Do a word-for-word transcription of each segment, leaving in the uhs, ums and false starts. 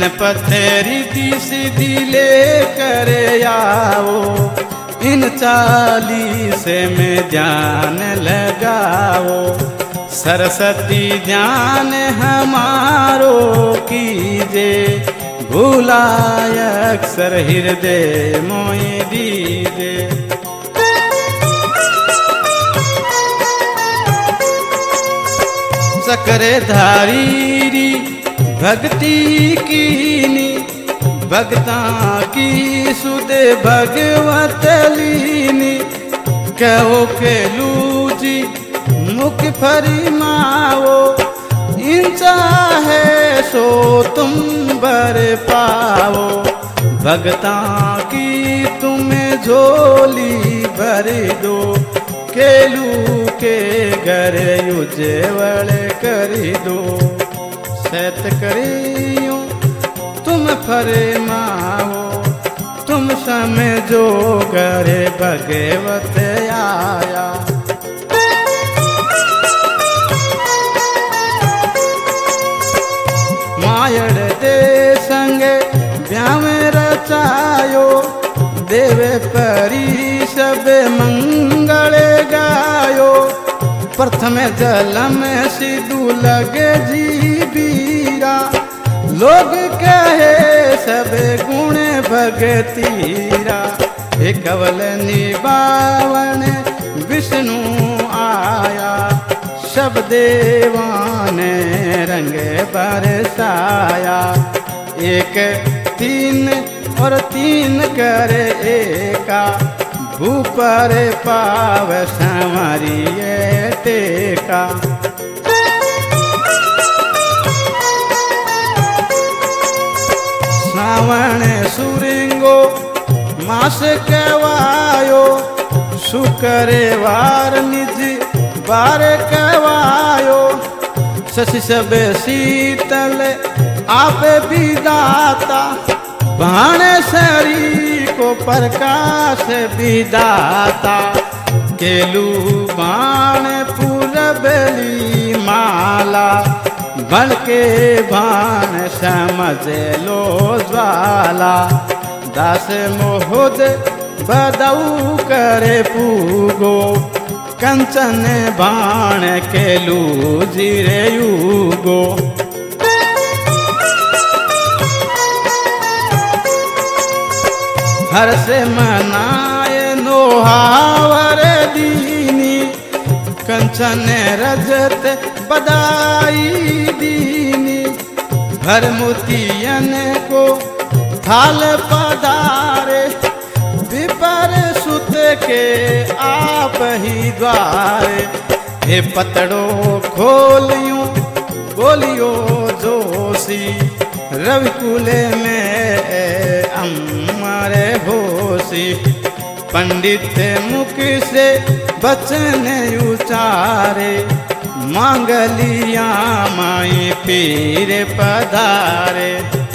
इन पथरी दी सीधी ले कर आओ, इन चालीसे में ध्यान लगाओ। सरस्वती ध्यान हमारो कीजे, भूलाय अक्सर हृदय मोहि दीजे। सकरे धारी भक्ति कीनी, भक्ता की सुध भगवत लीनी। कहो के लूजी मुख फरिमाओ, इन चाहे सो तुम बर पाओ। भगता की तुम्हें झोली भर दो, केलू के घर उज्जवल कर दो। सत करियो तुम फरमाओ, तुम समझो घर भगवत आया। मायड़ दे संगे ब्याह रचायो, देवे परी सब मंगल गायो। प्रथम जलम सिद्धू लगे जीवीरा, लोग कहे सब गुण भगतीरा। हे कवल निभावन विष्णु आया, सब देवाने रंग बरसाया। एक तीन और तीन कर एका, भूपर पाव संवरिये टेका। श्रावण सुरिंगो मास कहवायो, शुक्रवार निज बार कहवायो। शशि सब शीतल आप विदाता, बाणेश्वरी को प्रकाश विदाता। केलू बाण पूरबली माला, बल के बाण समझ लो ज्वाला। दास मोहद बदऊ करे पूगो, कंचन बाण केलू जीरे युगो। हर्ष मनाए नोहावर दीनी, कंचन रजत बदाई दीनी। भर मोतियन को थाल पधारे, विपर सुत के आप ही द्वारे। हे पतड़ो खोलियो बोलियो जोशी, रविकुल में अमर होशी। पंडित मुख से बचन उचारे, मांगलिया माई पीर पधारे।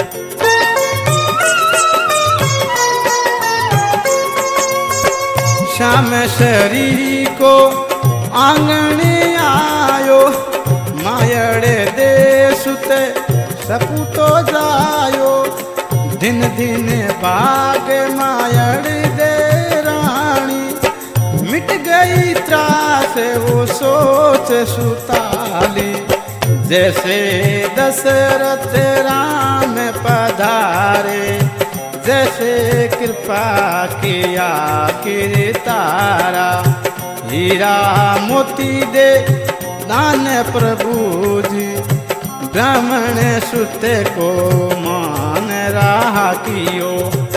श्याम शरी को आंगन आयो, मायड़ दे सुते सपूतो जायो। दिन दिन बाग मायड़ दे रानी, मिट गई त्रास वो सोच सुताली। जैसे दशरथ राम पधारे, जैसे कृपा किया किरतारा। हीरा मोती दे दान प्रभु जी, ब्राह्मण सुत को मान रहा कियो।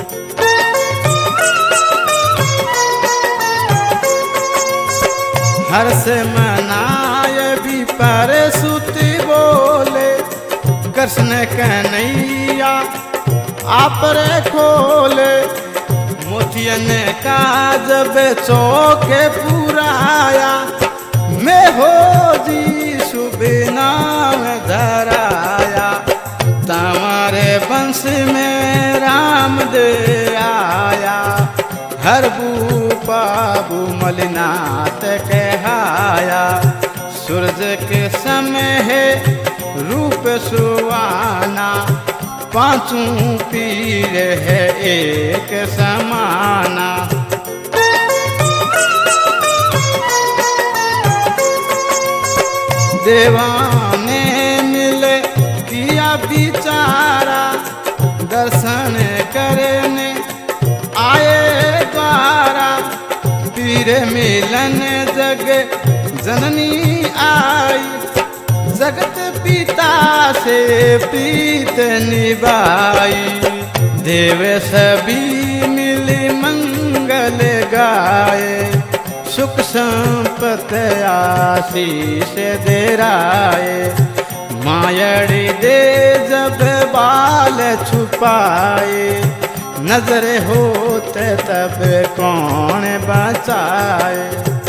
हर्ष मनाय भी पर सुत बोले, कृष्ण कन्हैया आप रे खोले। मोतियन का जब चौके पुराया, मैं हो जी शुभ नाम धराया। तुम्हारे वंश में राम दे आया, हर बाबू मलिनाथ कहाया। सूरज के समय है रूप सुहाना, पांचों पीर है एक समाना। देवाने मिले किया बिचारा, दर्शन करने आए द्वारा। पीर मिलन जग जननी आई, जगत पिता से प्रीत निभाई। देव सभी मिली मंगल गाए, सुख संपत्ति आशीष देराए। मायड़ी दे जब बाल छुपाए, नजर होते तब कौन बचाए।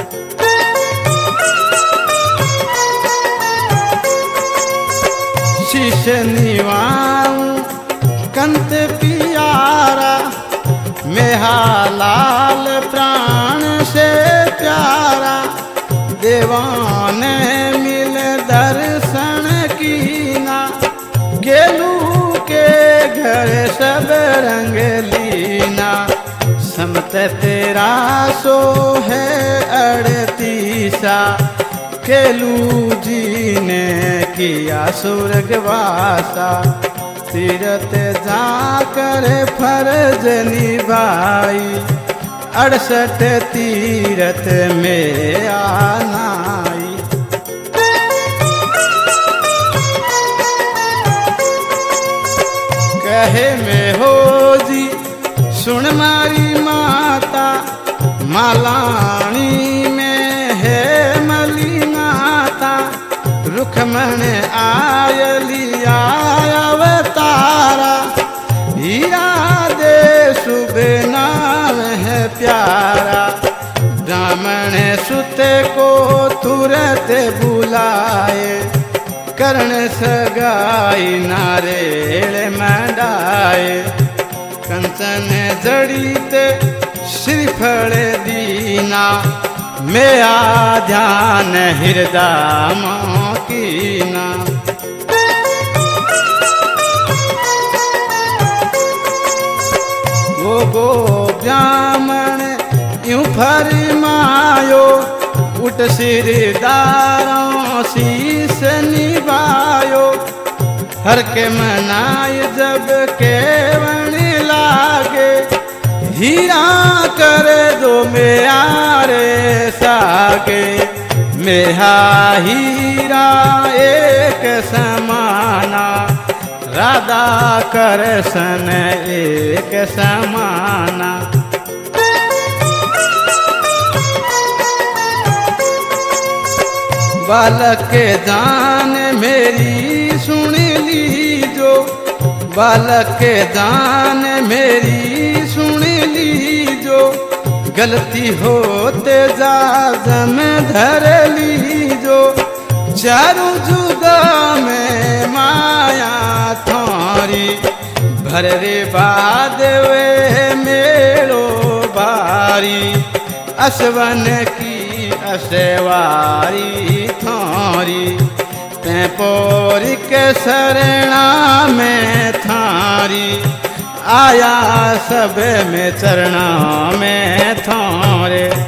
शीश निवाऊं कंत पियारा, मेहा लाल प्राण से प्यारा। देवाने मिल दर्शन कीना, गेलू के घर सब रंग लीना। समत तेरा सो है अड़तीसा, केलू जी ने किया स्वर्गवासा। तीरथ जाकर फर्ज निभाई, अड़सठ तीरथ में आनाई। कहे में हो जी सुन मारी माता, मालानी में है मली माता। रुखमण आयली अवतारा, हीरा दे शुभ नाम है प्यारा। ब्राह्मण सुत को तुरंत बुलाए, कर्ण सगाई नारेल मंडाए। कंचन जड़ित श्रीफल दीना, मेरा ध्यान हृदय मां कीना। गो गो ब्राह्मण यूं फरमायो, उठ सिरदारों शीस निभायो। हर के मनाय जब केवण लागे, हीरा कर दो मेरे सागे। मेहा हीरा एक समाना, राधा कृष्ण एक समाना। बालक के दान मेरी सुन लीजो, बालक के दान मेरी सुन लीजो। गलती होते जाजम धर लीजो, चारों जुगा में माया थारी। भर रे बाद वे मेरो बारी, असवन की असेवारी थारी। तै पोरी के शरणा में थारी, आया सब में चरणा में थारे।